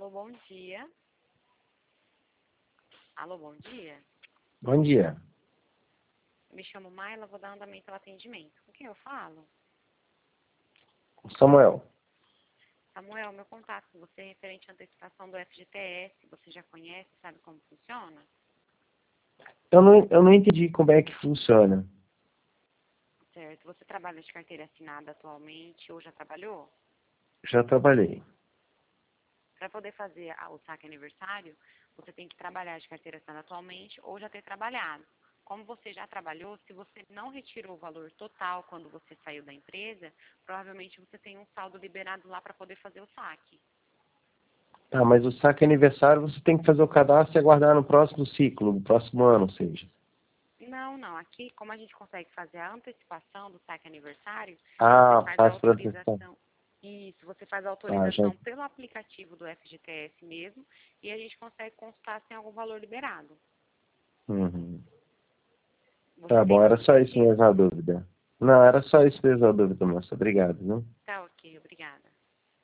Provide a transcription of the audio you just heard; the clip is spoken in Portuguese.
Alô, bom dia. Alô, bom dia. Bom dia. Me chamo Maila, vou dar andamento ao atendimento. Com quem eu falo? Samuel. Samuel, meu contato com você é referente à antecipação do FGTS. Você já conhece, sabe como funciona? Eu não entendi como é que funciona. Certo. Você trabalha de carteira assinada atualmente ou já trabalhou? Já trabalhei. Para poder fazer o saque aniversário, você tem que trabalhar de carteira assinada atualmente ou já ter trabalhado. Como você já trabalhou, se você não retirou o valor total quando você saiu da empresa, provavelmente você tem um saldo liberado lá para poder fazer o saque. Tá, mas o saque aniversário você tem que fazer o cadastro e aguardar no próximo ciclo, no próximo ano, ou seja. Não. Aqui, como a gente consegue fazer a antecipação do saque aniversário, você Ah, faz a faz por antecipação. autorização. Isso, você faz a Ah, já. autorização pelo aplicativo do FGTS mesmo e a gente consegue constar se tem algum valor liberado. Uhum. Você Tá tem bom, era outro só isso pedido? mesmo a dúvida. Não, era só isso mesmo a dúvida, moça. Obrigado, viu?